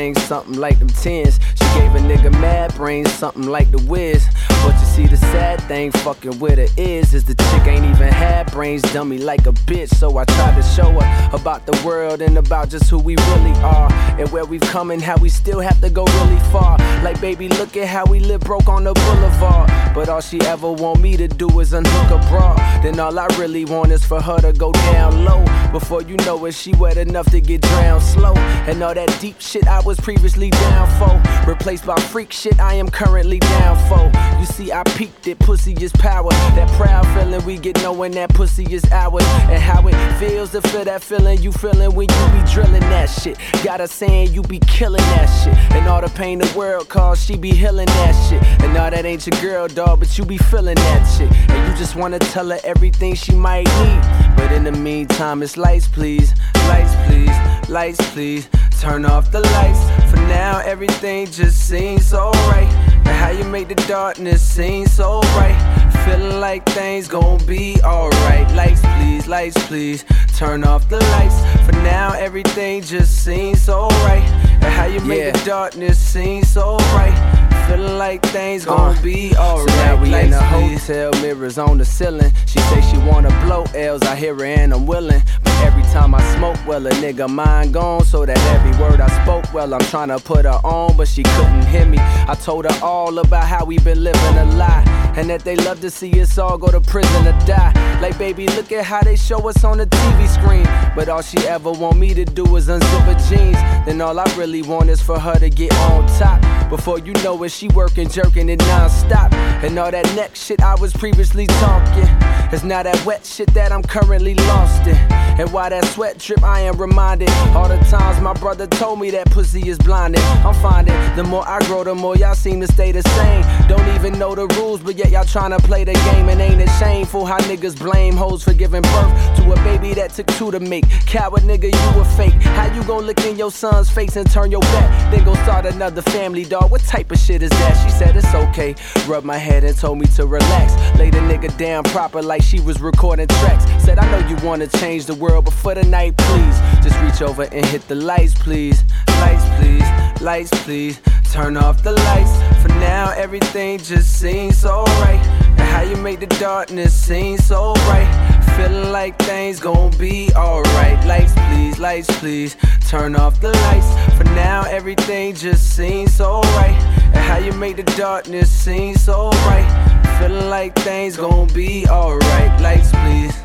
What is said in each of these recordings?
things, something like them tens. She gave a nigga mad brains, something like the Wiz. But you see the sad thing fucking with her is the chick ain't even had brains, dummy like a bitch. So I tried to show her about the world and about just who we really are, and where we've come and how we still have to go really far. Like, baby, look at how we live broke on the boulevard. But all she ever want me to do is unhook a bra. Then all I really want is for her to go down low. Before you know it, she wet enough to get drowned slow. And all that deep shit I was previously down for, replaced by freak shit I am currently down for. You see, I peaked it, pussy is power. That proud feeling we get knowing that pussy is ours. And how it feels to feel that feeling you feeling when you be drilling that shit. Got her saying you be killing that shit. And all the pain the world cause, she be healing that shit. And all that ain't your girl, dog, but you be feeling that shit. And you just wanna tell her everything she might need. But in the meantime, it's lights please, lights please, lights please. Turn off the lights. For now, everything just seems so right. And how you make the darkness seem so bright. Feeling like things gon' be alright. Lights please, turn off the lights. For now, everything just seems so right. And how you make the darkness seem so bright. Feeling like things gon' be alright. So now we in the hotel, mirrors on the ceiling. She say she wanna blow L's, I hear her and I'm willing. But every time I smoke, well, a nigga mind gone. So that every word I spoke, well, I'm tryna put her on, but she couldn't hear me. I told her all about how we been living a lie, and that they love to see us all go to prison or die. Like, baby, look at how they show us on the TV screen. But all she ever want me to do is unzip her jeans. Then all I really want is for her to get on top. Before you know it, she working, jerking it non-stop. And all that neck shit I was previously talking is now that wet shit that I'm currently lost in. And while that sweat drip, I am reminded all the times my brother told me that pussy is blinded. I'm finding the more I grow, the more y'all seem to stay the same. Don't even know the rules, but yet y'all tryna play the game. And ain't it shameful how niggas blame hoes for giving birth to a baby that took two to make? Coward nigga, you a fake. How you gon' look in your son's face and turn your back, then go start another family, dog? What type of shit is that? She said it's okay, rubbed my head and told me to relax. Laid a nigga down proper like she was recording tracks. Said, I know you wanna change the world, but for the night, please, just reach over and hit the lights, please. Lights, please, lights, please. Turn off the lights. For now, everything just seems so right. And how you make the darkness seem so bright. Feeling like things gon' be alright. Lights please, turn off the lights. For now, everything just seems so right. And how you make the darkness seem so bright. Feeling like things gon' be alright. Lights please,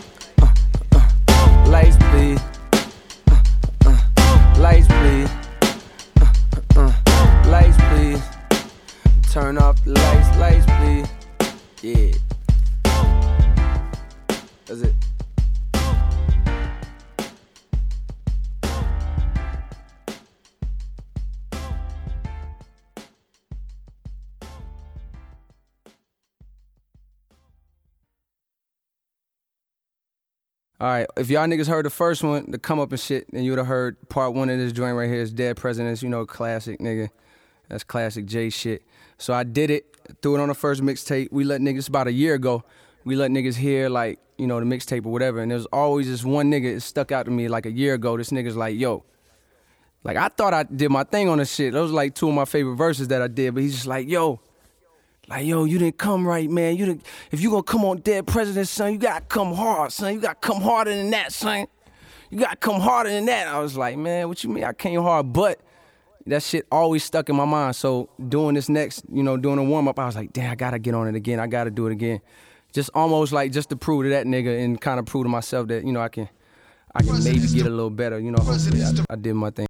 lights please, lights please, lights please. Turn off the lights please. Yeah. That's it. Alright, if y'all niggas heard the first one, the come up and shit, then you would've heard part one of this joint right here is Dead Presidents, you know, classic nigga. That's classic J shit. So I did it, threw it on the first mixtape. We let niggas, about a year ago, we let niggas hear, like, you know, the mixtape or whatever. And there was always this one nigga that stuck out to me like a year ago. This nigga's like, yo, like, I thought I did my thing on this shit. Those was like two of my favorite verses that I did. But he's just like, yo, you didn't come right, man. If you gonna come on Dead Presidents, son, you gotta come hard, son. You gotta come harder than that, son. You gotta come harder than that. I was like, man, what you mean I came hard? But that shit always stuck in my mind. So doing this next, you know, doing a warm-up, I was like, damn, I gotta get on it again. I gotta do it again. Just almost like just to prove to that nigga and kind of prove to myself that, you know, I can maybe get a little better. You know, hopefully I did my thing.